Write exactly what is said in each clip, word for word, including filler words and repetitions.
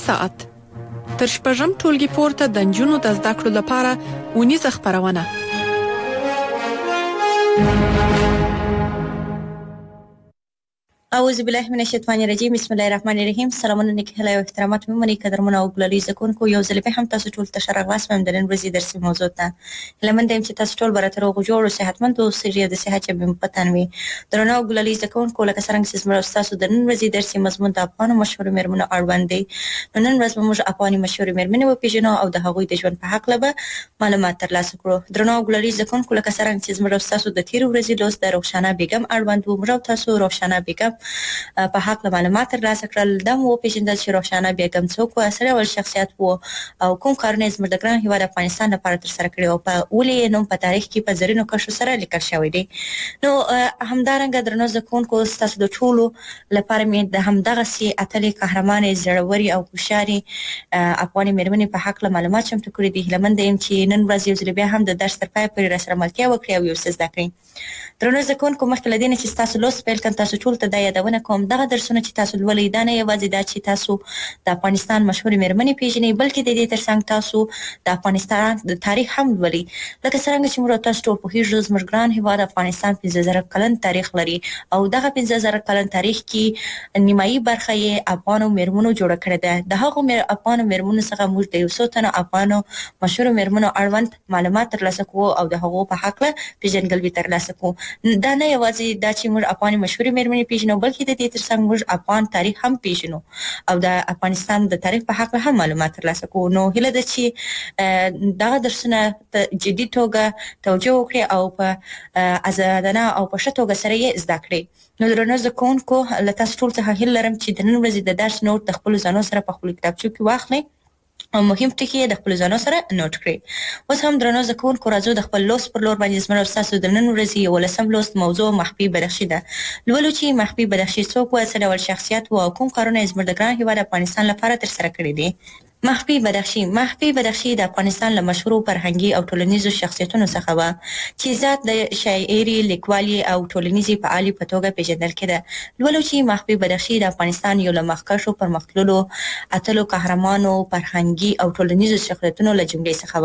ساعت تر شپږم ټولګي پورته د نجونو د زده کړو لپاره ونیزه خپرونه. اعوذ بالله من الشیطان الرجیم. بسم الله الرحمن الرحیم. سلامونه نیک هیله او احترامات مې منی قدرمنه او ګلالي زکونکو یو ځل به هم تاسو ټول ته شرغلاس مې د نن ورځې درسي موضوع ته لمن دیم چې تاسو ټول برته روغ جوړ او صحتمند او سریه د صحت چې په پتن وي. درنو او ګلالي زکونکو لکه څنګه چې زموږ تاسو د نن ورځې درسي مضمون د افغان مشهور مېرمنو اړوند دی. نن ورځ موږ افغاني مشهور مېرمنې و پیژنو او د هغوی د ژوند په حق لبه معلومات ترلاسه کړو. درنو او ګلالي زکونکو لکه څنګه چې زموږ تاسو د تیر ورځې لوست د روښانه بیگم اړوند و. موږ تاسو روښانه بیگم په حق معلومات ترلاسه کړل. د مو پیژندل چې روښانه بیگم څوک و، اصلي ول شخصیت وو او کوم کارونه زموږ د ګران هیواد افغانستان لپاره تر سره کړی او په ولې نوم په تاریخ کې په زرینو کرښو سره لیکل شوی دی. نو همدارنګه درنو زکونکو تاسو د ټولو لپاره مې د همدغه سي اتلې قهرمانې زړوري او هوښیاري افغاني مېرمنې په حق معلومات چمتو کړي دي. هیلمن یم چې نن ورځ یو ځل بیا هم د درس تر پای پورې را سره ملتیا وکړي او یو څه زده کړئ. درنو زکونکو مخکې له دې نه چې تاسو لوست پیل کړئ تاسو ټول ته دا یادونه کوم دغه درسونه چې تاسو ولې دا نه یوازې دا چې تاسو د افغانستان مشهور مېرمنې پیژنئ بلکې د دې ترڅنګ تاسو د افغانستان د تاریخ هم ولولئ. لکه څنګه چې موږ تاسو ټول پوهیږو زموږ ګران هیواد افغانستان پنځه زره کلن تاریخ لري او دغه پنځه زره کلن تاریخ کې نیمایي برخه یې افغانو مېرمنو جوړه کړې ده. د هغو مېر افغانو مېرمنو څخه موږ د یو څو تنو افغانو مشهور مېرمنو اړوند معلومات ترلاسه کوو او د هغو په حق پیژندګلوي ترلاسه کوو. دا نه یوازې دا چې موږ افغاني مشهور مېرمنې پیژنو بلکې د دې ترڅنګ موږ افغان تاریخ هم پیژنو او د افغانستان د تاریخ په حق هم معلومات ترلاسه کوو. نو هیله ده چې دغه درسونه جدي توګه توجه وکړي او په آزادانه او په ښه توګه سره یې زده کړئ. نو درنو زکونکو له تاسو ټول څخه هیله لرم چې د نن ورځې د درس نوټ د خپلو ځانو سره په خپلو کتابچو کې واخلئ او مهم ټکي د خپل ځانو سره نوٹ کړئ. اوس هم درنو زکونکو راځو د خپل لوست پر لور باندې زموږ تاسو د نن ورځې یولسم لوست موضوع مخفي بدخشي ده. لولو چې مخفي بدخشي څوک و، څه ډول شخصیت و او کوم کارونه یې زموږ د ګران هیواد افغانستان لپاره تر سره کړي دي. مخفي بدخشي مخفي بدخشي د افغانستان له مشهورو فرهنګي او ټولنیزو شخصیتونو څخه و چې ذات د شاعري لیکوالي او ټولنیزي فعالي په توګه پیژندل کېده. لولو چې مخفي بدخشي د افغانستان یو له مخکښو پرمختللو اتلو قهرمانو فرهنګي او ټولنیزو شخصیتونو له جملې څخه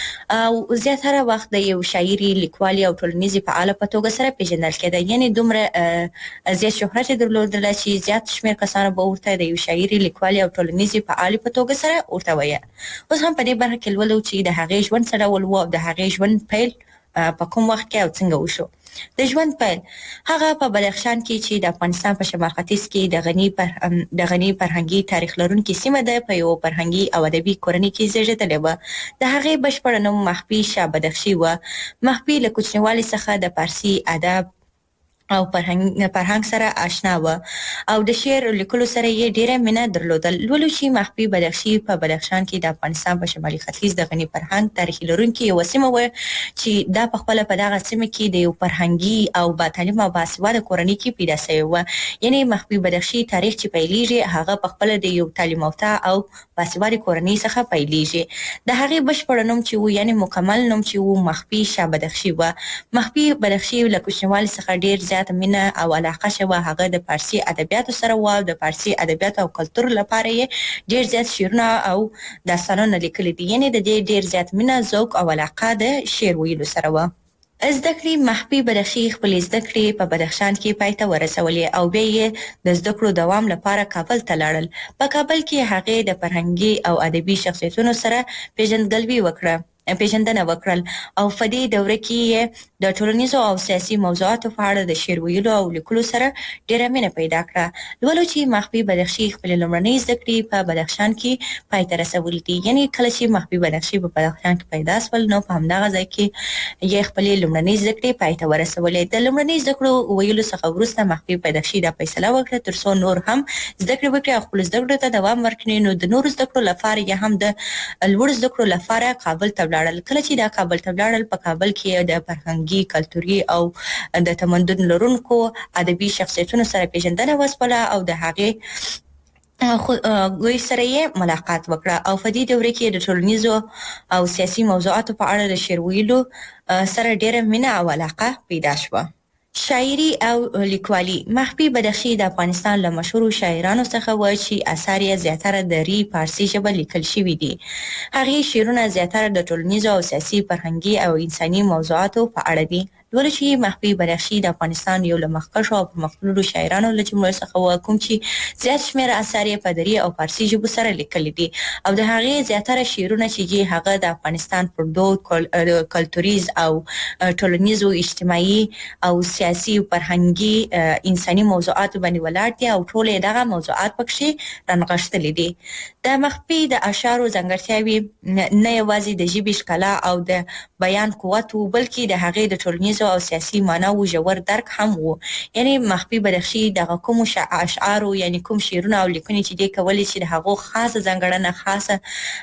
و او زیاتره وخت د یو شاعري لیکوالي او ټولنیزي فعاله په توګه سره پیژندل کېده. یعنی دومره زیات شهرت درلودل چې زیات شمېر کسانو به ورته د یو شاعري لیکوالي او ټولنیزي فعالي په توګه سره ورته وایي. اوس هم په دې برخه کې لولو چې د هغې ژوند څه ډول و او د هغې ژوند پیل په کوم وخت کې او څنګه وشو. د ژوند پیل هغه په بدخشان کې چې د افغانستان په شمال ختیځ کې د غني پر د غني فرهنګي تاریخ لرونکي سیمه ده په یو فرهنګي او ادبي کورنۍ کې زیږېدلې وه. د هغې بشپړ نوم مخفي شاه بدخشي وه. مخفي له کوچنیوالي څخه د فارسي ادب او فرهنګ فرهنګ سره آشنا و او د شعر لیکلو سره یې ډیره مینه درلودل. لولو چې مخفي بدخشي په بدخشان کې د افغانستان په شمالي ختیځ د غني فرهنګ تاریخي لرونکي یوه سیمه وه چې دا په خپله په دغه سیمه کې د یو فرهنګي او با تعلیمه او باسواده کورنۍ کې پیدا شوې وه. یعنې مخفي بدخشي تاریخ چې پیلېږي هغه په خپله د یو تعلیم یافته او باسواده کورنۍ څخه پیلېږي. د هغې بشپړ نوم چې و یعنې مکمل نوم چې و مخفي شاه بدخشي وه. مخفي بدخشي له کوچنیوالي څخه ډیر زیات مینه او علاقه شوه. هغه د فارسي ادبیاتو سره و او د فارسي ادبیاتو او کلتور لپاره یې ډیر زیات شعرونه او داستانونه لیکلي دي. یعنې د دې ډیر زیات مینه ذوق او علاقه د شعر ویلو سره وه. زده کړې مخفي بدخشي خپلې زده کړې په بدخشان کې پای ته ورسولې او بیا یې د زده کړو دوام لپاره کابل ته لاړل. په کابل کې هغې د فرهنګي او ادبي شخصیتونو سره پیژندګلوي وکړه پیژندنه وکړل او په دې دوره کې د ټولنیزو او سیاسي موضوعاتو په اړه د شعر ویلو او لیکلو سره ډیره مینه پیدا کړه. لولو چې مخفي بدخشي خپلې لومړنۍ زده کړې په بدخشان کې پای ته رسولې دي. یعنې کله چې مخفي بدخشي په بدخشان کې پیدا شول نو په همدغه ځای کې یې خپلې لومړنۍ زده کړې پای ته ورسولې. د لومړنۍ زده کړو ویلو څخه وروسته مخفي بدخشي دا فیصله وکړه تر څو نور هم زده کړې وکړي او خپلو زده کړو ته دوام ورکړي. نو د نورو زده کړو لپاره یا هم د لوړو زده کړو لپاره کابل ته ولاړل. کله چې دا کابل ته ولاړل په کابل کې د فرهنګي کلتوري او د تمدن لرونکو ادبي شخصیتونو سره پیژندنه وسوله او د هغې غوی سره یې ملاقات وکړه او په دې دوره کې د ټولنیزو او سیاسي موضوعاتو په اړه د شعر ویلو سره ډیره مینه او علاقه پیدا شوه. شاعري او لیکوالي. محبي بدخشي د افغانستان له مشهورو شاعرانو څخه و چې اثار یې زیاتره د ری فارسي ژبه لیکل شوي دي. هغې شعرونه زیاتره د ټولنیزو او سیاسي، فرهنګي او انساني موضوعاتو په اړه دي. ولې چې محبي بدخشي د افغانستان یو له مخکښو او پرمختللو شاعرانو له جملې څخه و، کوم چې زیات شمېر اثار یې په دري او فارسي ژبو سره لیکلي دي، او د هغې زیاتره شعرونه چې هغه د افغانستان پر دود، کلتوریز او ټولنیزو، اجتماعي او سیاسي او فرهنګي انساني موضوعات باندې ولاړ دي، او ټول دغه موضوعات پکې رانغښتلي دي. د محبي د اشعارو ځانګړتیاوې نه یوازې د ژبې ښکلا او د بیان قوت وو، بلکې د هغې د ټولنیزو او سیاسي معناو ژور درک هم وو. یعنی محبي بدخشي دغه کوم اشعارو، یعنی کوم شعرونه او لیکنې چې دی کولې چې د هغو خاصه ځانګړنه، خاصه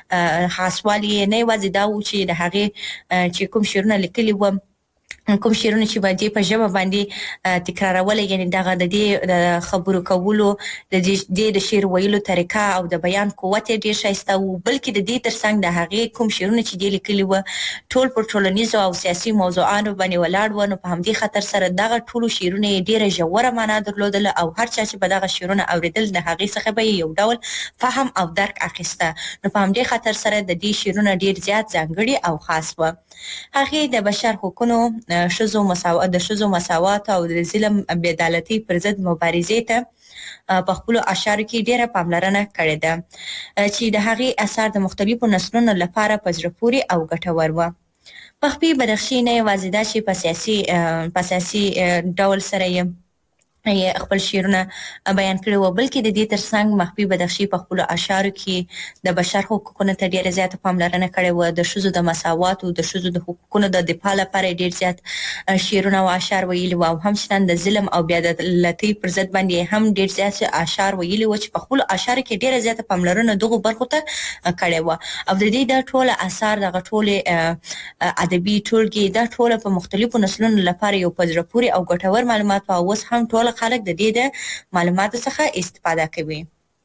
خاصوالی نه یوازې دا وو چې د هغې چې کوم شعرونه لیکلي وو، کوم شعرونه چې باندې په ژبه باندې تکرارول، یعنی دغه د دې د خبرو کولو، د دې د شعر ویلو طریقه او د بیان قوت ډیر ښایسته وو، بلکې د دې ترڅنګ د هغې کوم شعرونه چې دی لیکلي وو ټول پر ټولنیزو او سیاسي موضوعاتو باندې ولاړ وو. نو په همدې خاطر سره دغه ټولو شعرونه یې ډیره ژوره معنا درلودله، او هر چا چې په دغه شعرونه اوریدل د هغې څخه به یو ډول فهم او درک اخیسته. نو په همدې خاطر سره د دې شعرونه ډیر زیات ځانګړي او خاص وو. هغې د بشر حقوقو، ښځو مساوات، د ښځو مساوات او د ظلم بېعدالتۍ پر ضد مبارزې ته په خپلو اشعارو کې ډیره پاملرنه کړې ده، چې د هغې اثار د مختلفو نسلونو لپاره په زړه پورې او ګټور وو. محبي بدخشي نه یوازې دا چې په سیاسي په سیاسي ډول سره یې خپل شعرونه بیان کړي وو، بلکې د دې ترڅنګ محبي بدخشي په خپلو اشعارو کې د بشر حقوقو ته ډیره زیاته پاملرنه کړې وه. د ښځو د مساواتو، د ښځو د حقوقو د دفاع لپاره ډیر زیات شعرونه او اشعار ویلي وو، او همچنان د ظلم او بېعدالتۍ پر ضد باندې هم ډیر زیات اشعار ویلي وو، چې په خپلو اشعارو کې ډیره زیاته پاملرنه دغو برخو ته کړې وه. او د دې د ټوله اثار، دغه ټولې ادبي ټولګې، دا ټوله په مختلفو نسلونو لپاره یو په زړه پورې او ګټور معلومات وو، او اوس هم ټوله خلک د دې د معلوماتو څخه استفاده کوي.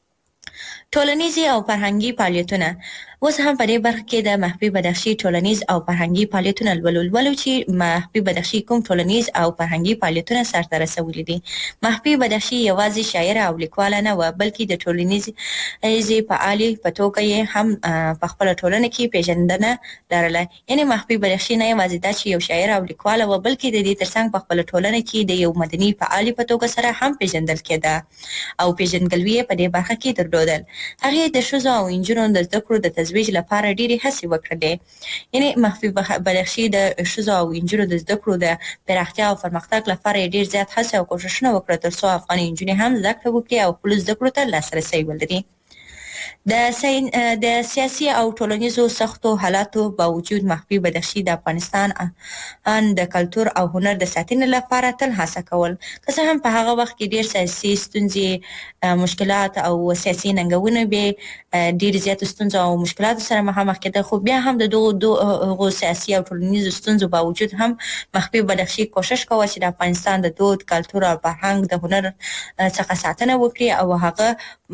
ټولنیزي او فرهنګي فعالیتونه. اوس هم په دې برخه کې د محبي بدخشي ټولنیز او فرهنګي فعالیتونه لولو ولو چې محبي بدخشي کوم ټولنیز او فرهنګي فعالیتونه سرته رسولي دي. محبي بدخشي یوازې شاعره او لیکواله نه وه، بلکې د ټولنیزې فعالې په توګه یې هم په خپله ټولنه کې پیژندنه لرله. یعنې محبي بدخشي نه یوازې دا چې یو شاعره او لیکواله وه، بلکې د دې ترڅنګ په خپله ټولنه کې د یو مدني فعالې په توګه سره هم پیژندل کېده، او پیژندګلوي یې په دې برخه کې درلودل. هغې د ښځو او نجونو د زده کړو د تزویج لپاره ډیرې هڅې وکړلې. یعنې محبي بدخشي د ښځو او نجونو د زده کړو د پراختیا او پرمختګ لپاره یې ډیر زیات هڅې او کوښښونه وکړل، تر څو افغاني نجونې هم زده کړه وکړي او خپلو زده کړو ته لاسرسی ولري. د د سیاسي او ټولنیزو سختو حالاتو باوجود محبي بدخشي د افغانستان د کلتور او هنر د ساتنې لپاره تل هڅه کول. که څه هم په هغه وخت کې ډیر سیاسي ستونزې، مشکلات او سیاسي ننګونې به ډیر زیات ستونزو او مشکلاتو سره مخامخ کېدل، خو بیا هم د دغو سیاسي او ټولنیزو ستونزو باوجود هم محبي بدخشي کوشش کوه چې د افغانستان د دود، کلتور او فرهنګ د هنر څخه ساتنه وکړي، او هغه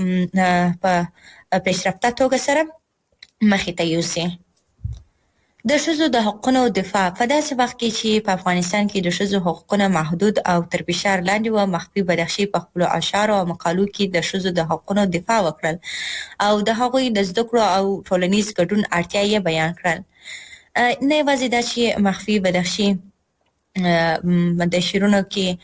په پیشرفته توګه سره مخې ته یوسي. د ښځو د حقونو دفاع. په داسې وخت کې چې په افغانستان کې د ښځو حقونه محدود او تر فشار لاندې وو، محبي بدخشي په خپلو اشعارو او مقالو کې د ښځو د حقونو دفاع وکړل، او د هغوی د زده کړو او ټولنیز ګډون اړتیا یې بیان کړل. نه یوازې دا چې محبي بدخشي د شعرونو کې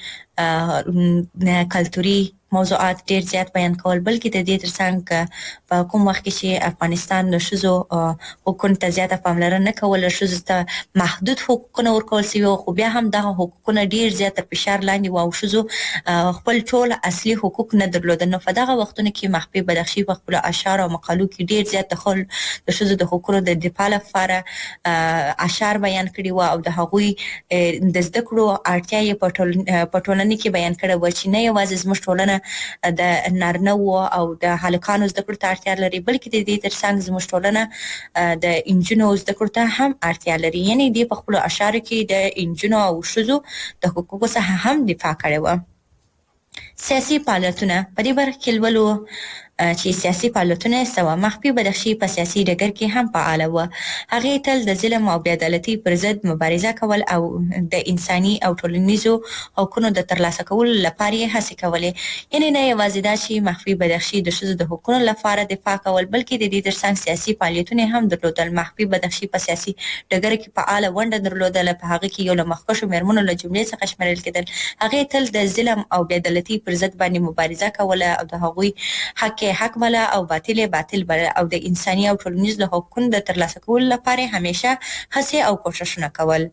کلتوري موضوعات ډیر زیات بیان کول، بلکې د دې ترڅنګ په کوم وخت کې چې افغانستان د ښځو حقوقو ته زیاته پاملرنه نه کوله، ښځو ته محدود حقوقونه ورکول سوي وو، خو بیا هم دغه حقوقونه ډیر زیات تر فشار لاندې وو، او ښځو خپل ټول اصلي حقوق نه درلودل. نو په دغه وختونو کې محبي بدخشي په خپلو اشعارو او مقالو کې ډیر زیات د ښځو د حقوقو د دفاع لپاره اشعار بیان کړي وو، او د هغوی د زده کړو اړتیا یې په ټولنه کې بیان کړې وه، چې نه یوازې زموږ ټولنه د نارینه‌وو او د هلکانو زده کړو ته اړتیا لري، بلکې د دې ترڅنګ زموږ ټولنه د نجونو زده کړو ته هم اړتیا لري. یعنې دې په خپلو اشعارو کې د نجونو او ښځو د حقوقو څخه هم دفاع کړې وه. سیاسي فعالیتونه. په دې برخه کې لولو چې سیاسي فعالیتونه سوا. مخفي بدخشي په سیاسي ډګر کې هم فعال و. هغه تل د ظلم او بېعدالتۍ پر ضد مبارزه کول او د انساني او ټولنیزو حقوقو د ترلاسه کولو لپاره هڅې کولې. یعنی نه یوازې دا چې مخفي بدخشي د ښځو د حقوقو لپاره دفاع کول، بلکې د دې ترڅنګ سیاسي فعالیتونه هم درلودل. مخفي بدخشي په سیاسي ډګر کې فعال ونډه درلودله. په هغه کې یو له مخکښو مېرمنو له جملې څخه شمیرل کېدل. هغه تل د ظلم او بېعدالتۍ پر ضد باندې مبارزه کوله او د هغوی حق حق بله او باطل باطل بله او د انساني او ټولنیزو حقوقو د ترلاسه کولو لپاره همیشه هڅې او کوښښونه کول.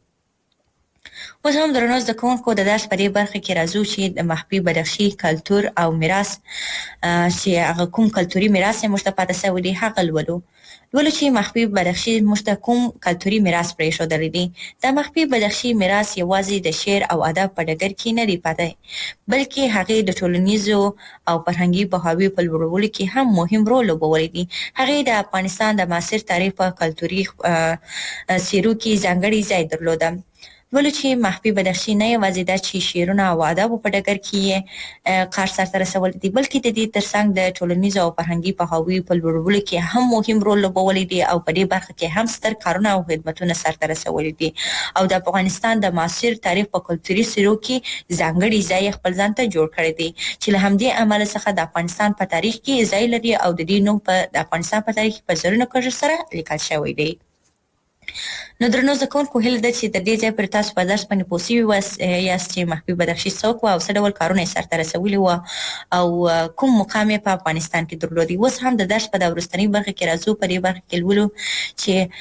اوس هم درنو زده کوونکو د درس په دې برخه کې راځو چې د مخفي بدخشي کلتور او میراث چې هغه کوم کلتوري میراث موږ ته پاتې شوی دی هغه لولو. لولو چې مخفي بدخشي موږ ته کوم کلتوري میراث پرېښودلی دی. د مخفي بدخشي میراث یوازې د شعر او ادب په ډګر کې نه دی پاتې، بلکې هغې د ټولنیزو او فرهنګي پوهاوي په لوړولو کې هم مهم رول لوبولی دی. هغې د افغانستان د معاصر تاریخ په کلتوري څیرو کې ځانګړی ځای درلوده. ولې چې مخفي بدخشي نه یوازې دا چې شعرونه او ادب په ډګر کې کار سرته رسولی دی، بلکې د دې ترڅنګ د ټولنیزو او فرهنګي پوهاوي په لوړولو کې هم مهم رول لوبولی دی او په دې برخه کې هم ستر کارونه او خدمتونه سرته رسولی دي او د افغانستان د معاصر تاریخ په کلتوري څیرو کې ځانګړی ځای خپل ځان ته جوړ کړی دی چې له همدې امله څخه د افغانستان په تاریخ کې ځای لري او د دې نوم په د افغانستان په تاریخ په زرینو کرښو سره لیکل شوی دی. نو درنو زده کوونکو هیله ده چې د دې ځای پر تاسو په درس باندې پوه سوي یاست چې مخفي بدخشي څوک وه او څه ډول کارونه یې سرته رسولي وه او کوم مقام یې په افغانستان کې درلودی. اوس هم د درس په دا وروستنۍ برخه کې راځو. په دې برخه کې لولو چې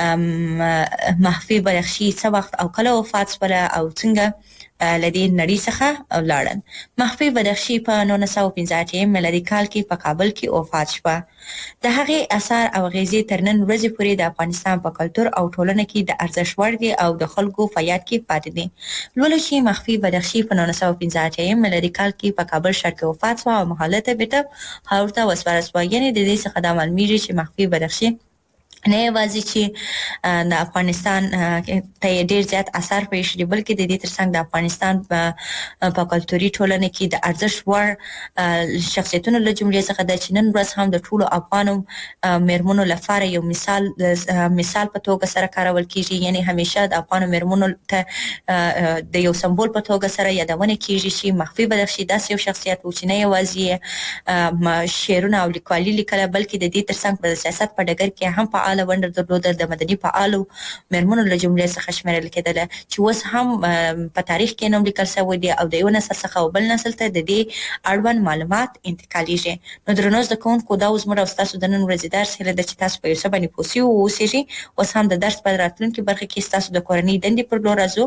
مخفي بدخشي څه وخت او کله وفات شوله او څنګه له دې نړۍ څخه ولاړل. مخفي بدخشي په نولس سوه پنځه اتیا میلادي کال کې په کابل کې وفات شوه. د هغې اثار او اغیزې تر نن ورځې پورې د افغانستان په کلتور او ټولنه کې د ارزښت وړ دي او د خلکو په یاد کې پاتې دي. لولو چې مخفي بدخشي په نولس سوه پنځه اتیا میلادي کال کې په کابل ښار کې وفات شوه او محاله ته بیرته خاورو ته وسپارل شوه. یعنې د دې څخه دا معلومیږي چې مخفي بدخشي نه یوازې چې د افغانستان ته یې ډېر زیات اثار پرېښي دي، بلکې د دې ترڅنګ د افغانستان په کلتوري ټولنه کې د ارزښت وړ شخصیتونو له جملې څخه ده چې نن ورځ هم د ټولو افغانو مېرمنو لپاره یو مثال مثال په توګه سره کارول کېږي. یعنې همیشه د افغانو مېرمنو ته د یو سمبول په توګه سره یادونه کېږي چې مخفي بدخشي داسې یو شخصیت و چې نه یوازې شعرونه او لیکوالي لیکله، بلکې د دې ترڅنګ په سیاست په ډګر کې هم فعال ونډه درلوده. د مدني فعالو مېرمنو له جملې څخه شمیرل کېدله چې اوس هم په تاریخ کې نوم لیکل شوی دی او د یو نسل څخه بل نسل ته د دې اړوند معلومات انتقالیږي. نو درنو زده کوونکو دا زموږ او ستاسو د نن ورځې درس هیله ده چې تاسو په یو څه باندې پوه سوي واوسېږئ. اوس هم د درس په راتلونکي برخه کې ستاسو د کورنۍ دندې پر لور راځو.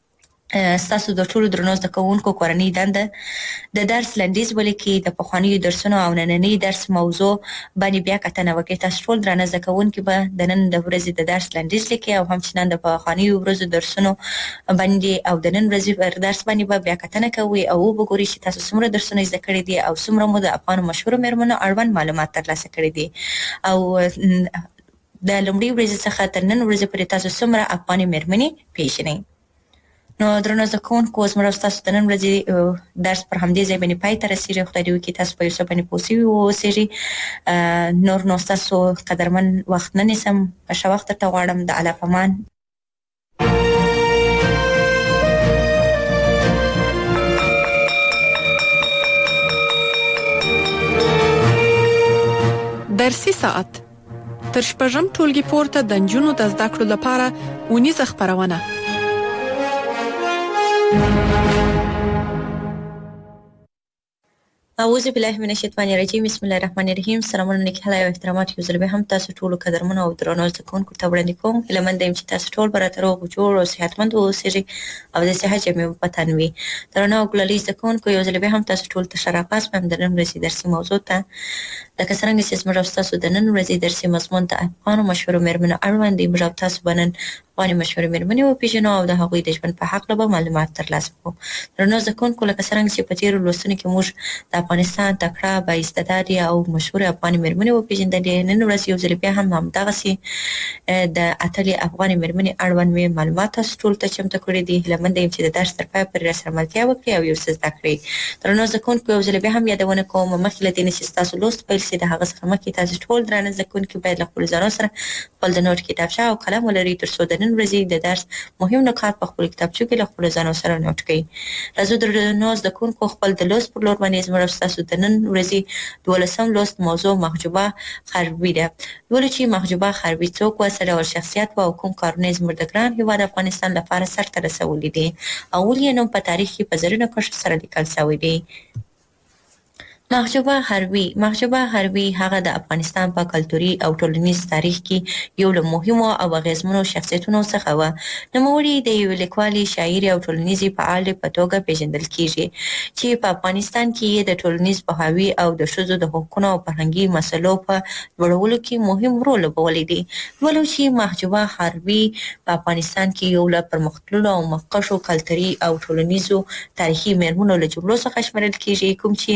ستاسو د ټولو درنو زده کوونکو کورنۍ دنده د درس لنډیز ولیکئ. د پخوانیو درسونو او نننۍ درس موضوع باندې بیا کتنه وکړئ. تاسو ټول درانه زده کوونکي به د نن د ورځې د درس لنډیز لیکئ او همچنان د پخوانیو ورځو درسونو باندې او د نن ورځې پر درس باندې به بیا کتنه کوئ او وګورئ چې تاسو څومره درسونه زده کړي دي او څومره مو د افغانو مشهورو مېرمنو اړوند معلومات ترلاسه کړي دي او د لومړۍ ورځې څخه تر نن ورځې پورې تاسو څومره افغاني مېرمنې پیژنئ. نو درنو زده کوونکو اوس موږ ستاسو د نن ورځې درس پر همدې ځای باندې پای ته رسېږي. خدای دې وکړي تاسو په یو څه باندې پوه سوي واوسېږئ. نور نو ستاسو قدرمن وخت نه نیسم. ښه وخت درته غواړم. د الله په امان. درسي ساعت تر شپږم ټولګي پورته د نجونو د زده کړو لپاره اونیزه خپرونه. اعوذ بالله من الشیطان الرجیم. بسم الله الرحمن الرحیم. سلامونه نیک هیله او احترامات یو ځل بیا هم تاسو ټولو قدرمنو او درنو زده کوونکو ته وړاندې کوم. هیله مند یم چې تاسو ټول به راته روغ جوړ او صحتمند واوسېږئ او د صحت جامې په تن وي. درنو او ګلالي زده کوونکو یو ځل بیا هم تاسو ټول ته ښه راغلاست وایم د نن ورځې درسي موضوع ته. لکه څرنګه چې زموږ او ستاسو د نن ورځې درسي مضمون د افغانو مشهورو مېرمنو اړوند دی. موږ او تاسو به نن افغاني مشهورې مېرمنې وپېژنو او د هغوی د ژوند په هکله به معلومات ترلاسه کړو. درنو زده کوونکو لکه څرنګه چې په تېرو لوستونو کې موږ د افغانستان تکړه با استعدادي او مشهور افغان مېرمنې وپېژندلې. نن ورځ یو ځل بیا هم همدغسې د اتلې افغان مېرمنې اړوند مې معلومات تاسو ټول ته چمتو کړي دي. هیله مند یم چې د درس تر پایه پورې راسره ملتیا وکړي او یو څه زده کړئ. درنو زده کوونکو یو ځل بیا هم یادونه کوم مخکې له دې نه چې ستاسو لوست پیل شي د هغه څخه مخکې تاسو ټول درانه زده کوونکي باید له خپلو ځانو سره خپل د نوټ کتابچه او قلم ولرئ تر څو د نن ورځې د درس مهم نکات په خپلو کتابچو کې له خپلو ځانو سره نوټ کړئ. راځو درنو زده کوونکو خپل د لوست پر لور باندې زموږ ستاسو د نن ورځې دولسم لوست موضوع محجوبه خربي ده. لولو چې محجوبه خربي څوک و، څه ډول شخصیت و او کوم کارونه یې زموږ د ګران هېواد افغانستان لپاره سرته رسولي دي او ولې یې نوم په تاریخ کې په زرینو کرښو سره لیکل شوی دی. محجوبه خربي محجوبه خربي هغه د افغانستان په کلتوري او ټولنیز تاریخ کې یو له مهمو او اغیزمنو شخصیتونو څخه و. نوموړې د یوې لیکوالې، شاعرې او ټولنیزې فعالې په توګه پیژندل کیږي چې په افغانستان کې یې د ټولنیز پوهاوي او د ښځو د حقوقو او فرهنګي مسلو په لوړولو کې مهم رول لوبولی دی. ولو چې محجوبه خربي په افغانستان کې یو له پرمختللو او مخکښو کلتوري او ټولنیزو تاریخي مېرمنو له جملو څخه شمېرل کیږي، کوم چې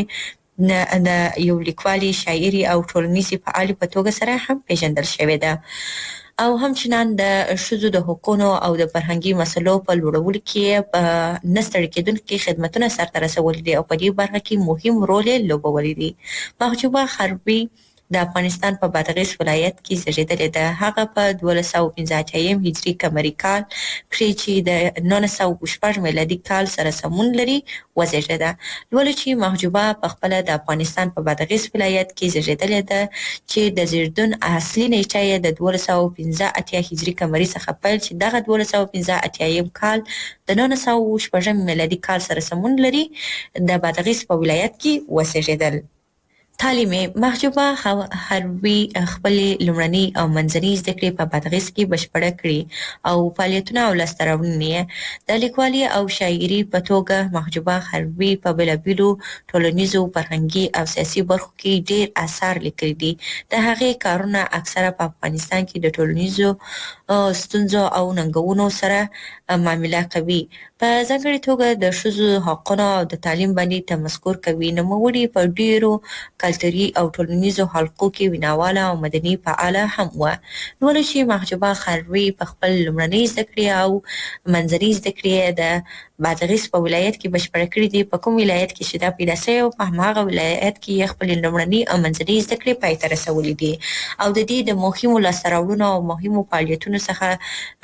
د یو لیکوالې، شاعرې او ټولنیزې فعالې په توګه سره هم پیژندل شوې ده او همچنان د ښځو د حقوقو او د فرهنګي مسلو په لوړولو کې په نه ستړي کېدونکي خدمتونه سرته رسولي دي او په دې برخه کې مهم رول یې لوبولی دی. محجوبه خربي د افغانستان په بادغیس ولایت کې زیږېدلې ده. هغه په دولس سوه پنځه اتیا هجري قمري کال کښې چې د نولس سوه شپږ میلادي کال سره سمون لري وزیږېده. لولو چې محجوبه په خپله د افغانستان په بادغیس ولایت کې زیږېدلې ده چې د زیږدون اصلي نیټه یې د دولس سوه پنځه اتیا هجري قمري څخه پیل چې دغه دولس سوه پنځه اتیا کال د نولس سوه شپږ میلادي کال سره سمون لري د بادغیس په ولایت کې وزیږېدل. تعلیم محجوبه خربي خپلې لومړنۍ او منځنۍ زده کړې په بادغیس کې بشپړه کړې او فعالیتونه او لاسته راوړنې د لیکوالې او شاعرې په توګه محجوبه خربي په بېلابېلو ټولنیزو، فرهنګي او سیاسي برخو کې ډېر اثار لیکلي دي. د هغې کارونه اکثره په افغانستان کې د ټولنیزو ستونزو او ننګونو سره معامله کوي. په ځانګړې توګه د ښځو حقونو او د تعلیم باندې تمسکر کوي. نوموړې په ډېرو کلتوري او ټولنیزو حلقو کې ویناواله او مدني فعاله هم وه. نو چې محجوبه خربي په خپل لومړنۍ زده کړې او منځنۍ زده کړې د بادغیس په ولایت کې بشپړه کړې دي. په کوم ولایت کې چې دا پیدا شوی و په هماغه ولایت کې یې خپلې لومړنۍ او منځنۍ زده کړې پای ته رسولي دي او د دې د مهمو لاسته راوړنو او مهمو فعالیتونو څخه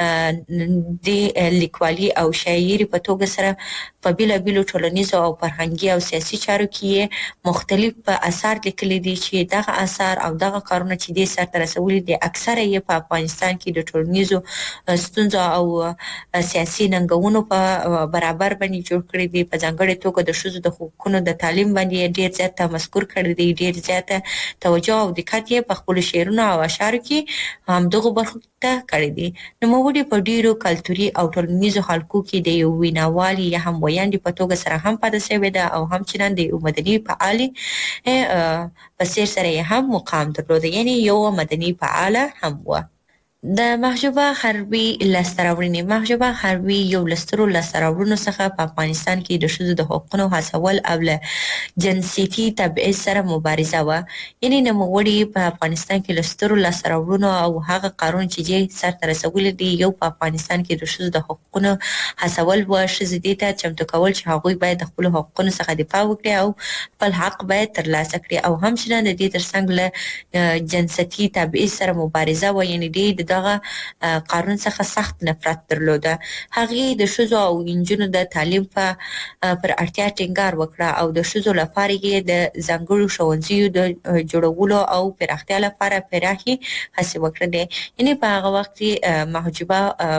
د لیکوالي او شاعري په توګه سره په بېلابېلو ټولنیزو او فرهنګي او سیاسي چارو کې مختلف اثار لیکلي دي چې دغه اثار او دغه کارونه چې دې سرته رسولي دي اکثره یې په افغانستان کې د ټولنیزو ستونزو او سیاسي ننګونو په برابر باندې جوړ کړي دي. په ځانګړې توګه د ښځو د حقوقو د تعلیم باندې ډېر زیات تمسکر کړی دی، ډېر زیاته توجه او دقت یې په خپلو شعرونو او اشعارو کې همدغو برخو ته کړی دی. نوموړې په ډېرو کلتوري او ټولنیزو حلقو کې د یو ویناوالې یا هم ویاندې په توګه سره هم پاتې شوې ده او همچنان د یو مدني فعالې په څېر سره یې هم مقام درلوده، یعنې یو مدني فعاله هم وه. د محجوبه خربي لاسته راوړنې. محجوبه خربي یو له سترو لاسته راوړنو څخه په افغانستان کې د ښځو د حقونو هڅول او له جنسیتي تبعیض سره مبارزه وه. یعنې نوموړې په افغانستان کې له سترو لاسته راوړنو او هغه کارونه چې دې سرته رسولي دي یو په افغانستان کې د ښځو د حقونو هڅول وه. ښځې دې ته چمتو کول چې هغوی باید د خپلو حقونو څخه دفاع وکړي او خپل حق باید ترلاسه کړي او همچنان د دې ترڅنګ له جنسیتي تبعیض سره مبارزه وه. یعنې دې د دغه قانون څخه سخت نفرت درلوده. هغې د ښځو او نجونو د تعلیم په پر اړتیا ټینګار وکړه او د ښځو لپاره یې د ځانګړو ښوونځیو د جوړولو او پراختیا لپاره پراخې هڅې وکړلې. یعنې په هغه وخت کې محجوبه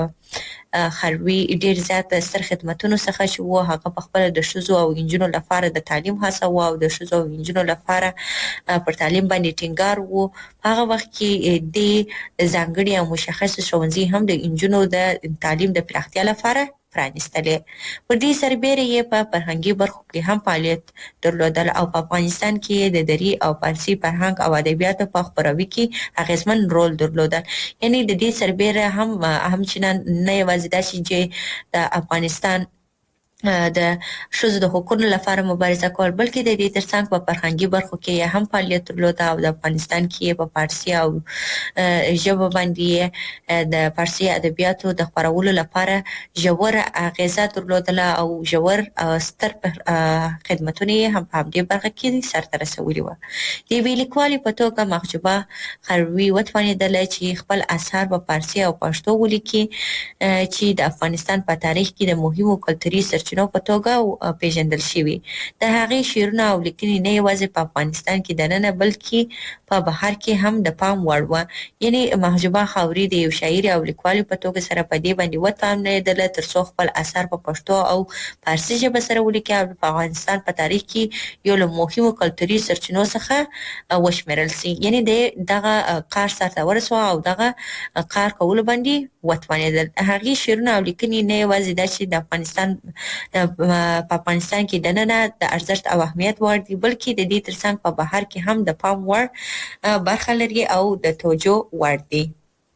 خربي ډېر زیات ستر خدمتونو څخه چې و هغه په خپله د ښځو او نجونو لپاره د تعلیم هڅه وه او د ښځو او نجونو لپاره پر تعلیم باندې ټینګار و. په هغه وخت کې د ځانګړي او مشخص ښوونځي هم د نجونو د تعلیم د پراختیا لپاره پرانیستلې. پر دې سربېره یې په فرهنګي برخو کې هم فعالیت درلودل او په افغانستان کې د دري او فارسي فرهنګ او ادبیاتو په خپروي کې اغیزمن رول درلودل. یعنې د دې سربېره هم همچنان نه یوازې دا چې د افغانستان د ښځو د حقوقو لپاره مبارزه کول، بلکې د دې ترڅنګ په فرهنګي برخو کې هم فعالیت درلود او د افغانستان کې په فارسي او ژبه باندې د فارسي ادبیاتو د خپرولو لپاره ژور اغیزه درلودله او ژور ستر خدمتونه هم په دې برخه کې سرته رسولي و. د یوې لیکوالې په توګه محجوبه خروي وتوانېدله چې خپل اثار په فارسي او پښتو ولیکي چې د افغانستان په تاریخ کې د مهمو کلتوري سرچینو په توګه پیژندل شوي. د هغې شعرونه او لیکنې نه یوازې په افغانستان کې دننه بلکې په بهر کې هم د پام وړ و. یعنی محجوبه خاوري د یو شاعر او لیکوال په توګه سره په دې باندې وتوانېدله ترڅو خپل اثار په پښتو او فارسي ژبه سره ولیکي او په افغانستان په تاریخ کې یو له مهمو کلتوري سرچینو څخه وشمېرل سي. یعنی د دغه کار سرته ورسوه او دغه کار کولو باندې وتوانېدل. هغې شعرونه او لیکنې نه یوازې دا چې د افغانستان په افغانستان کې دننه د ارزښت او اهمیت وړ دي، بلکې د دې ترڅنګ په بهر کې هم د پام وړ برخه لري او د توجه وړ دي.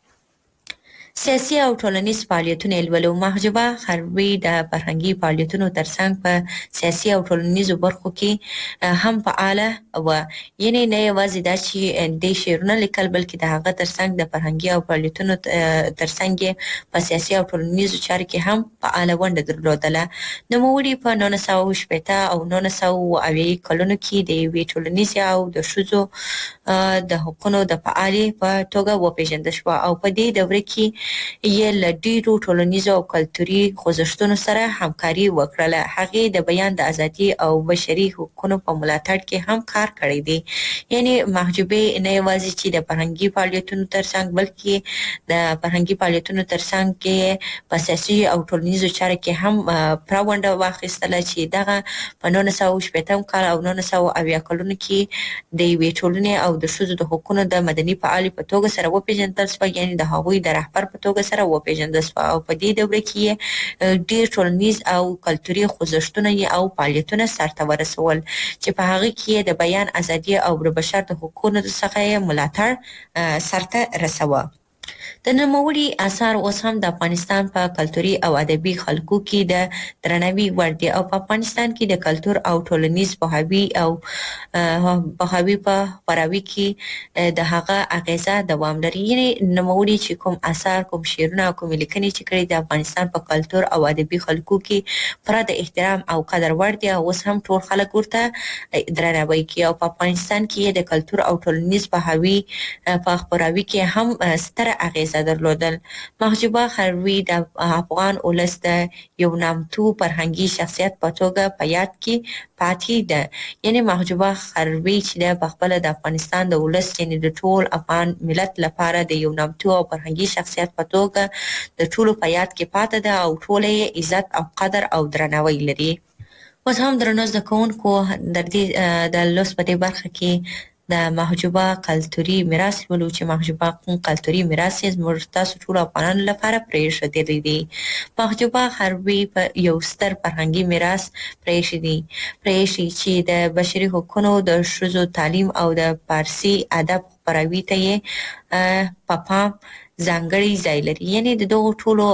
سیاسي او ټولنیز فعالیتونه لولو. محجوبه خروي د فرهنګي فعالیتونو ترڅنګ په سیاسي او ټولنیزو برخو کې هم فعاله و. یعنی نه یوازې دا چې د شعرونه لیکل، بلکې د هغه ترڅنګ د فرهنګي او فعالیتونو ترڅنګ په سیاسي او ټولنیزو چارو کې هم فعاله ونډه درلودله. نوموړي په نولس سوه شپېته او نولس سوه اویا کلونو کې د یوې ټولنیزې او د ښځو د حقوقو د فعالې په توګه وپېژندل شوه او په دې دوره کې یې له ډېرو ټولنیزو او کلتوري خوځښتونو سره همکاري وکړله. هغې د بیان د ازادي او بشري حقوقو په ملاتړ کې هم کار کړی دی. یعنی محجوبې نه یوازې چې د فرهنګي فعالیتونو ترڅنګ، بلکې د فرهنګي فعالیتونو ترڅنګ کې په سیاسي او ټولنیزو چارو کې هم پوره ونډه واخیستله چې دغه په نولس سوه شپېتم کال او نولس سوه اویا کلونو کې د یوې ټولنې او د ښځو د حقوقو د مدني فعالې په توګه سره وپېژندل شوه. یعنی د هغوی د رهبر په توګه سره وپېژندل شوه او په دې دوره کې ډېر ټولنیز او کلتوري خوځښتونه او فعالیتونه سرته ورسول چې په هغه کې د بیان ازادي او د بشر د حقوقو څخه ملاتړ سرته رسوه. د نوموړي اثار اوس هم د افغانستان په کلتوري او ادبي خلکو کې د درناوي وړ دي او په افغانستان کې د کلتور او ټولنیز پوهاوي او پوهاوي په خپراوي کې د هغه اغیزه دوام لري. یعنی نوموړي چې کوم اثار، کوم شعرونه او کوم لیکنې چې کړي د افغانستان په کلتور او ادبي خلکو کې پوره د احترام او قدر وړ دي او اوس هم ټول خلک ورته درناوی کوي او په افغانستان کې د کلتور او ټولنیز پوهاوي په خپراوي کې هم ستره اغیزه درلودل. محجوبه خروي د افغان ولس د یو نامتو فرهنګي شخصیت په توګه په یاد کې پاتې ده. یعنی محجوبه خروي چې د خپل د افغانستان د ولس یعنی د ټول افغان ملت لپاره د یو نامتو او فرهنګي شخصیت په توګه د ټولو په یاد کې پاتې ده او ټول یې عزت او قدر او درناوی لري. اوس هم درنو زده کوونکو د دې د لوست په دې برخه کې د محجوبه کلتوري میراث ولو چې محجوبه کوم کلتوري میراث یې زموږ تاسو ټول افغانانو لپاره پرېښودلی دی. محجوبه خروي په یو ستر فرهنګي میراث پرېښی دی پرېښی چې د بشري حقوقو، د ښځو تعلیم او د فارسي ادب خپراوي ته یې په پام ځانګړی ځای لري. یعنی د دغو ټولو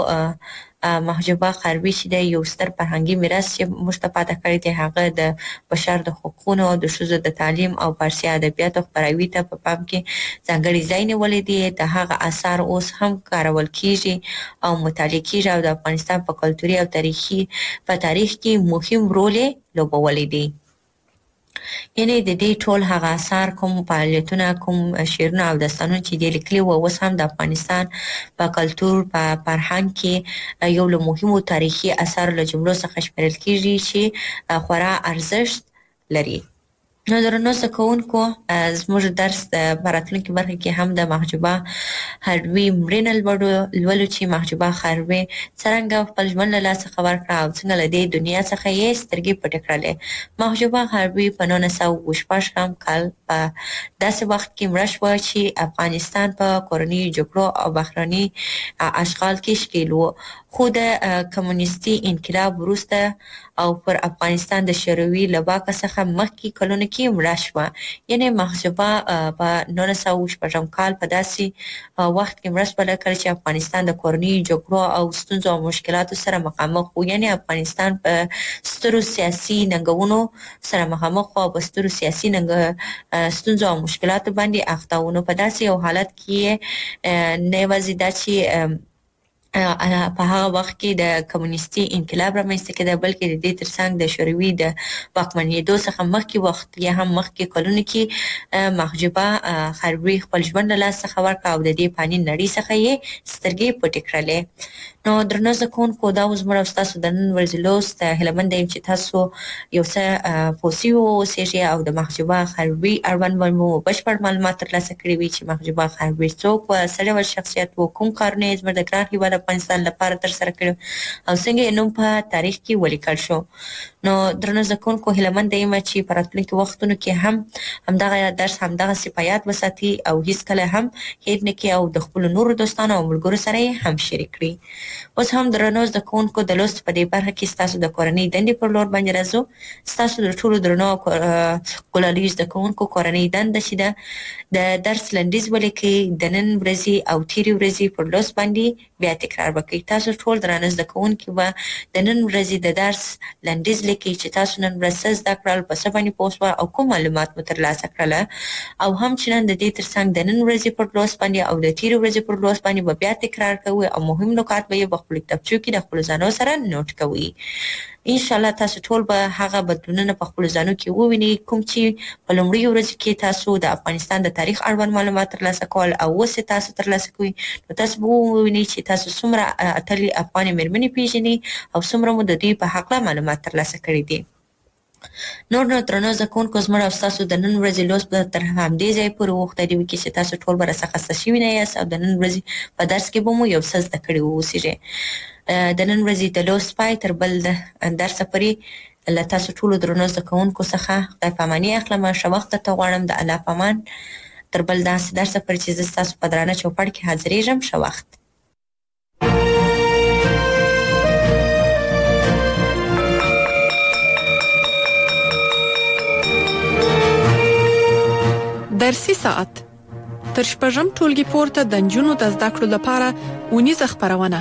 محجوبه خروي چې د یو ستر فرهنګي میراث چې موږ ته پاته کړی دی هغه د بشر د حقوقو او د ښځو د تعلیم او فارسي ادبیاتو خپراوي ته په پام کې ځانګړی ځای نیولی دی. د هغه اثار اوس هم کارول کیږي او مطالعه کیږي او د افغانستان په کلتوري او تاریخي په تاریخ کې مهم رول لوبولی دی. یعنی د دې ټول هغه اثار، کوم فعالیتونه، کوم شعرونه او داستانونه چې دی لیکلي و اوس هم د افغانستان په کلتور، په فرهنګ کې یو له مهمو تاریخي اثارو له جملو څخه شمیرل کیږي چې خورا ارزښت لري. نو درنو زده کوونکو زموږ درس په راتلونکي برخه کې هم د محجوبه خروي مړینه لولو چې محجوبه خروي څرنګه خپل ژوند له لاسه ورکړه او څنګه له دې دنیا څخه یې سترګې پټې کړلې. محجوبه خروي په نولس سوه شپږم کال په داسې وخت کې مړه شوه چې افغانستان په کورنیو جګړو او بهرني اشغال کې ښکېل و، خو د کمونیستي انقلاب وروسته او پر افغانستان د شوروي له واکه څخه مخکې کلونو کې مړه شوه. یعنې محجوبه په نولس سوه شپږم کال په داسې وخت کې مړه شوله کله چې افغانستان د کورنیو جګړو او ستونزو او مشکلاتو سره مخامخ و. یعنې افغانستان په سترو سیاسي ننګونو سره مخامخ و او په سترو سیاسي ننګ ستونزو او مشکلاتو باندې اخته و. نو په داسې یو حالت کې نه یوازې دا چې په هغه وخت کې د کمونیستي انقلاب رامنځته کېده، بلکې د دې ترڅنګ د شوروي د واکمنېدو څخه مخکې وخت یا هم مخکې کلونو کې محجوبه خیربي خپل ژوند له لاسه څخه ورکړ او د دې فاني نړۍ څخه یې سترګې پټې کړلې. نو درنو زده کوونکو، دا اوس زموږ او ستاسو د نن ورځې لوست. هیله مند یم چې تاسو یو څه پوه سوي واوسېږئ او د محجوبه خیربي اړوند مو بشپړ معلومات ترلاسه کړي وي چې محجوبه خیربي څوک وه، څه ډول شخصیت و، کوم کارونه یې زموږ د ګران هېواد افغانستان لپاره ترسره کړي او څنګه یې نوم په تاریخ کې ولیکل شو. نو درنو زده کوونکو، هیله مند یم چې په راتلونکي وختونو کې هم همدغه درس همدغسې په یاد وساتي او هېڅکله هم هېر نه کړي او د خپلو نورو دوستانو او ملګرو سره یې هم شریک کړي. اوس هم درنو زده کوونکو، د لوست په دې برخه کې ستاسو د کورنۍ دندې پر لور باندې راځو. ستاسو د ټولو درنو ګلالیو زده کوونکو کورنۍ دنده چې ده د درس لنډیز ولیکئ. د نن ورځې او تېرې ورځې پر لوست باندې بیا تکرار وکړئ. تاسو ټول درانه زده کوونکي به د نن ورځې د درس لنډیز لیکئ چې تاسو نن ورځ څه زده کړل، په څه باندې پوه شوه او کوم معلومات مو ترلاسه کړله، او هم چې نن د دې ترڅنګ د نن ورځې پر لوست باندې او د تېرې ورځې پر لوست باندې به بیا تکرار کوئ او مهم نکات به یې په خپلو کتابچو کې د خپلو ځانو سره نوټ کوئ. انشاءالله تاسو ټول به هغه بدلونونه په خپلو ځانو کې ووینئ کوم چې په لومړیو ورځو کې تاسو د افغانستان د تاریخ اړوند معلومات ترلاسه کول او اوس یې تاسو ترلاسه کوئ. نو تاسو به ووینئ چې تاسو څومره اتلې افغانې مېرمنې پیژنئ او څومره مو د دوی په هکله معلومات ترلاسه کړي دي. نور نو درنو زده کوونکو، زموږ او ستاسو د نن ورځې لوست به تر همدې ځایه پورې وغوښتلی وي چې تاسو ټول به راڅخه خسته شوي نه یاست او د نن ورځې په درس کې به مو یو څه زده کړي واوسېږئ. د نن ورځې د لوست پای تر بل درسه پورې له تاسو ټولو درنو زده کوونکو څخه خدای په اماني اخلم. ښه وخت درته غواړم. د الله په امان. تر بل داسې درسه پورې چې زه ستاسو په درانه چوپړ کې حاضرېږم. ښه وخت. درسي ساعت تر شپږم ټولګي پورته د نجونو د زده کړو لپاره اونیزه خپرونه.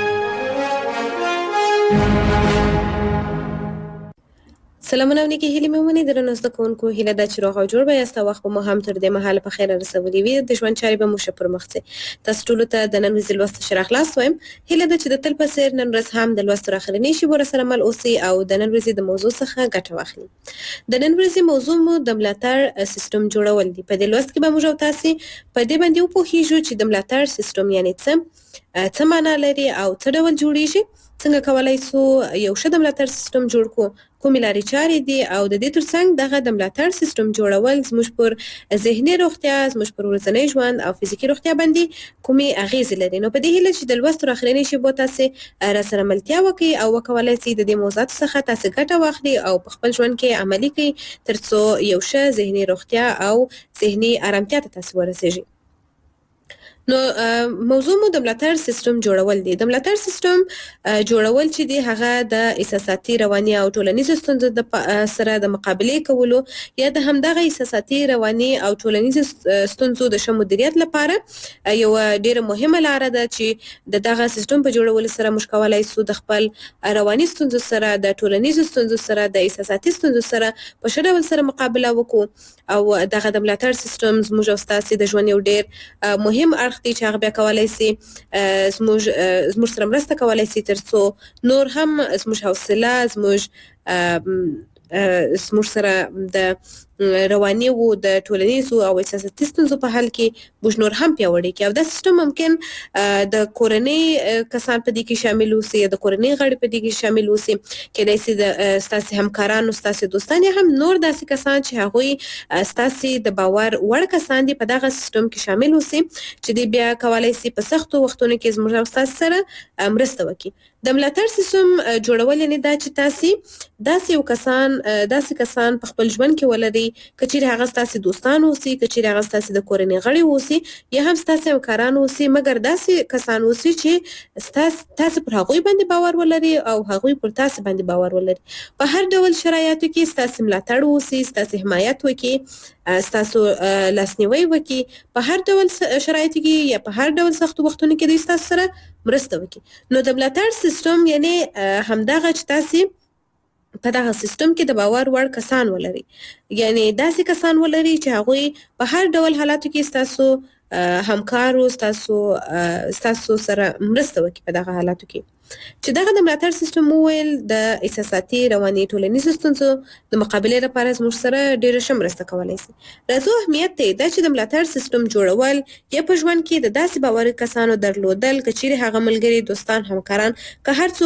سلامونه او نیکې هیلې مې ومنئ. درنو زده کوونکو، هیله ده چې روغ او جوړ به یاست او وخت به مو هم تر دې مهاله په خیره رسولی وي. د ژوند چارې به مو ښه پر مخ ځي. تاسو ټولو ته د نن ورځې لوست ښه راغلاست وایم. هیله ده چې د تل په څېر نن ورځ هم د لوست تر اخرنۍ شېبو راسره مل اوسئ او د نن ورځې د موضوع څخه ګټه واخلئ. د نن ورځې موضوع مو د ملاتړ سیستم جوړول دي. په دې لوست کې به موږ او تاسې په دې باندې وپوهیږو چې د ملاتړ سیستم یعنې څه څه معنا لري او څه ډول جوړیږي، څنګه کولای سو یو ښه د ملاتړ سیستم جوړ کړو، کومې لارې چارې دي او د دې ترڅنګ دغه د ملاتړ سیستم جوړول زموږ پر ذهني روغتیا، زموږ پر ورځنی ژوند او فزیکي روغتیا باندې کومې اغیزې لري. نو په دې هیله چې د لوست تر اخرنۍ شېبو تاسې راسره ملتیا وکړئ او وکولای سئ د دې موضوعاتو څخه تاسې ګټه واخلئ او په خپل ژوند کې عملي کړئ تر څو یو ښه ذهني روغتیا او ذهني ارامتیا ته تاسې ورسېږئ. نو موضوع مو د ملاتړ سیستم جوړول دي. د ملاتړ سیستم جوړول چې دی هغه د احساساتي، رواني او ټولنیزو ستونزو سره د مقابلې کولو یا د همدغه احساساتي، رواني او ټولنیزو ستونزو د ښه مدیریت لپاره یو ډیره مهمه لاره ده چې د دغه سیستم په جوړولو سره موږ کولای سو د خپل رواني ستونزو سره، د ټولنیزو ستونزو سره، د احساساتي ستونزو سره په ښه ډول سره مقابله وکړو او دغه د ملاتړ سیستم زموږ او ستاسې د ژوند یو ډیر مهم اړخ دی چې هغه بیا کولای سي زموږ زموږ سره مرسته کولای سي تر څو نور هم زموږ حوصله، زموږ زموږ سره د رواني او د ټولنیزو او احساساتي ستونزو په حل کې موږ نور هم پیاوړي کړي. او دا سیستم ممکن د کورنۍ کسان په دې کې شامل اوسي یا د کورنۍ غړي په دې کې شامل اوسي، کېدای سي د ستاسې همکارانو، ستاسې دوستان یا هم نور داسې کسان چې هغوی ستاسې د باور وړ کسان دي په دغه سیستم کې شامل اوسي چې دوی بیا کولای سي په سختو وختونو کې زموږ او ستاسې سره مرسته وکړي. د ملاتړ سیستم جوړول یعنې دا چې تاسې داسې یو کسان داسې کسان په خپل ژوند کې ولرئ کچېرې هغه ستاسو دوستان اوسي، کچېرې هغه ستاسو د کورنۍ غړي اوسي، یا هم ستاسو همکاران اوسي، مګر داسې کسان اوسي چې ستاسو تاسو پر هغوی باندې باور ولري او هغوی پر تاسو باندې باور ولري. په هر ډول شرایطو کې ستاسو ملاتړ اوسي، ستاسو حمایت وکړي، ستاسو لاسنیوي وکړي، په هر ډول شرایطو کې یا په هر ډول سختو وختونو کې دوی ستاسو سره مرسته وکړي. نو د ملاتړ سیستم یعنی همدغه چې تاسو په دغه سیستم کې د باور وړ کسان ولري، یعنی داسې کسان ولري چې هغوی په هر ډول حالاتو کې ستاسو همکارو، ستاسو ستاسو سره مرسته وکړي په دغه حالاتو کې. چې دغه د ملاتړ سیستم وویل د احساساتي، رواني، ټولنیزو ستونزو د مقابلې لپاره زموږ سره ډېره ښه مرسته کولی شي. راځو اهمیت دی دا چې د ملاتړ سیستم جوړول یا په ژوند کې د داسې باوري کسانو درلودل که چیرې هغه ملګري، دوستان، همکاران که هر څوک